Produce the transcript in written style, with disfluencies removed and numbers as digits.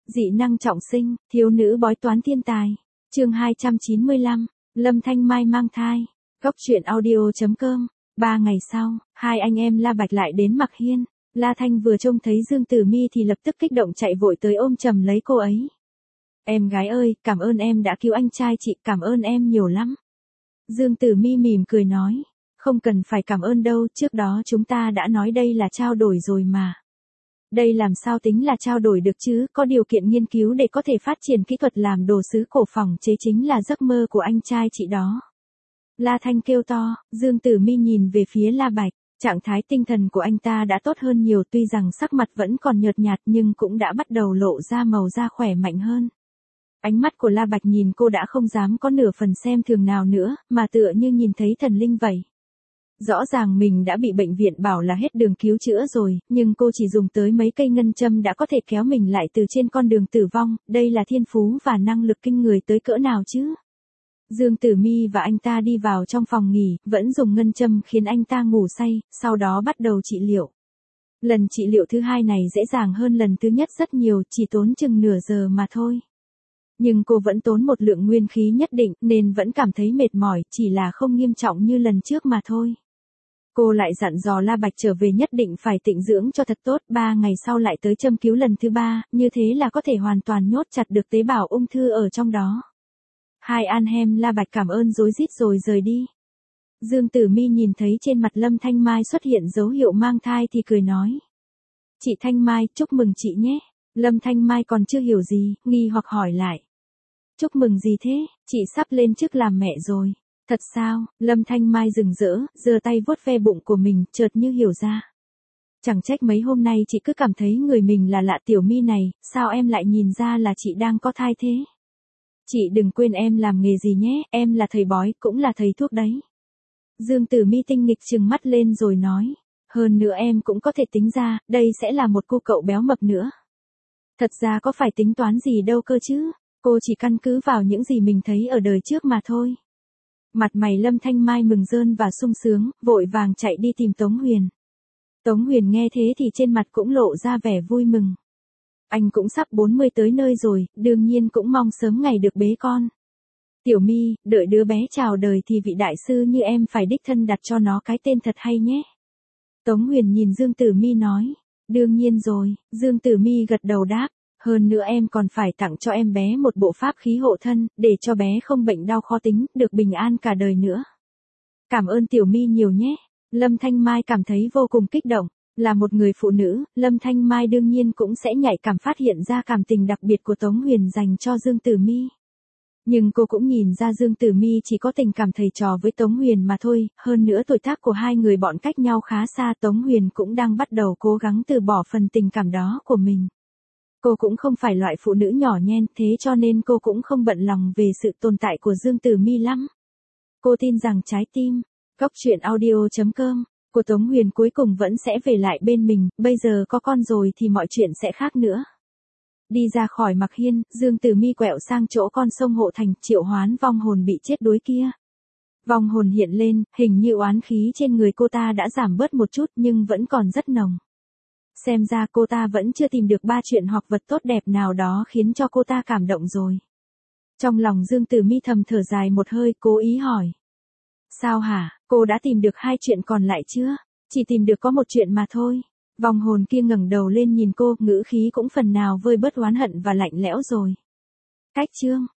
Dị năng trọng sinh, thiếu nữ bói toán thiên tài. Chương 295, Lâm Thanh Mai mang thai. Góc truyện audio.com. 3 ngày sau, hai anh em La Bạch lại đến Mạc Hiên. La Thanh vừa trông thấy Dương Tử Mi thì lập tức kích động chạy vội tới ôm chầm lấy cô ấy. Em gái ơi, cảm ơn em đã cứu anh trai chị, cảm ơn em nhiều lắm. Dương Tử Mi mỉm cười nói, không cần phải cảm ơn đâu, trước đó chúng ta đã nói đây là trao đổi rồi mà. Đây làm sao tính là trao đổi được chứ, có điều kiện nghiên cứu để có thể phát triển kỹ thuật làm đồ sứ cổ phòng chế chính là giấc mơ của anh trai chị đó. La Thanh kêu to, Dương Tử Mi nhìn về phía La Bạch, trạng thái tinh thần của anh ta đã tốt hơn nhiều, tuy rằng sắc mặt vẫn còn nhợt nhạt nhưng cũng đã bắt đầu lộ ra màu da khỏe mạnh hơn. Ánh mắt của La Bạch nhìn cô đã không dám có nửa phần xem thường nào nữa, mà tựa như nhìn thấy thần linh vậy. Rõ ràng mình đã bị bệnh viện bảo là hết đường cứu chữa rồi, nhưng cô chỉ dùng tới mấy cây ngân châm đã có thể kéo mình lại từ trên con đường tử vong, đây là thiên phú và năng lực kinh người tới cỡ nào chứ? Dương Tử Mi và anh ta đi vào trong phòng nghỉ, vẫn dùng ngân châm khiến anh ta ngủ say, sau đó bắt đầu trị liệu. Lần trị liệu thứ hai này dễ dàng hơn lần thứ nhất rất nhiều, chỉ tốn chừng nửa giờ mà thôi. Nhưng cô vẫn tốn một lượng nguyên khí nhất định nên vẫn cảm thấy mệt mỏi, chỉ là không nghiêm trọng như lần trước mà thôi. Cô lại dặn dò La Bạch trở về nhất định phải tịnh dưỡng cho thật tốt, 3 ngày sau lại tới châm cứu lần thứ 3, như thế là có thể hoàn toàn nhốt chặt được tế bào ung thư ở trong đó. Hai an hem La Bạch cảm ơn rối rít rồi rời đi. Dương Tử Mi nhìn thấy trên mặt Lâm Thanh Mai xuất hiện dấu hiệu mang thai thì cười nói. Chị Thanh Mai, chúc mừng chị nhé. Lâm Thanh Mai còn chưa hiểu gì, nghi hoặc hỏi lại. Chúc mừng gì thế, chị sắp lên chức làm mẹ rồi. Thật sao? Lâm Thanh Mai rừng rỡ, giơ tay vuốt ve bụng của mình, chợt như hiểu ra. Chẳng trách mấy hôm nay chị cứ cảm thấy người mình là lạ. Tiểu Mi này, sao em lại nhìn ra là chị đang có thai thế? Chị đừng quên em làm nghề gì nhé, em là thầy bói, cũng là thầy thuốc đấy. Dương Tử Mi tinh nghịch trừng mắt lên rồi nói, hơn nữa em cũng có thể tính ra, đây sẽ là một cô cậu béo mập nữa. Thật ra có phải tính toán gì đâu cơ chứ, cô chỉ căn cứ vào những gì mình thấy ở đời trước mà thôi. Mặt mày Lâm Thanh Mai mừng rơn và sung sướng, vội vàng chạy đi tìm Tống Huyền. Tống Huyền nghe thế thì trên mặt cũng lộ ra vẻ vui mừng. Anh cũng sắp 40 tới nơi rồi, đương nhiên cũng mong sớm ngày được bế con. Tiểu Mi, đợi đứa bé chào đời thì vị đại sư như em phải đích thân đặt cho nó cái tên thật hay nhé. Tống Huyền nhìn Dương Tử Mi nói, đương nhiên rồi, Dương Tử Mi gật đầu đáp. Hơn nữa em còn phải tặng cho em bé một bộ pháp khí hộ thân, để cho bé không bệnh đau khó tính, được bình an cả đời nữa. Cảm ơn Tiểu Mi nhiều nhé. Lâm Thanh Mai cảm thấy vô cùng kích động. Là một người phụ nữ, Lâm Thanh Mai đương nhiên cũng sẽ nhạy cảm phát hiện ra cảm tình đặc biệt của Tống Huyền dành cho Dương Tử Mi. Nhưng cô cũng nhìn ra Dương Tử Mi chỉ có tình cảm thầy trò với Tống Huyền mà thôi, hơn nữa tuổi tác của hai người bọn cách nhau khá xa. Tống Huyền cũng đang bắt đầu cố gắng từ bỏ phần tình cảm đó của mình. Cô cũng không phải loại phụ nữ nhỏ nhen, thế cho nên cô cũng không bận lòng về sự tồn tại của Dương Tử Mi lắm. Cô tin rằng trái tim, góc truyện audio.com, của Tống Huyền cuối cùng vẫn sẽ về lại bên mình, bây giờ có con rồi thì mọi chuyện sẽ khác nữa. Đi ra khỏi Mạc Hiên, Dương Tử Mi quẹo sang chỗ con sông Hộ Thành, triệu hoán vong hồn bị chết đuối kia. Vong hồn hiện lên, hình như oán khí trên người cô ta đã giảm bớt một chút nhưng vẫn còn rất nồng. Xem ra cô ta vẫn chưa tìm được 3 chuyện hoặc vật tốt đẹp nào đó khiến cho cô ta cảm động rồi. Trong lòng Dương Tử Mi thầm thở dài một hơi, cố ý hỏi. Sao hả, cô đã tìm được 2 chuyện còn lại chưa? Chỉ tìm được có một chuyện mà thôi. Vong hồn kia ngẩng đầu lên nhìn cô, ngữ khí cũng phần nào vơi bớt oán hận và lạnh lẽo rồi. Cách chương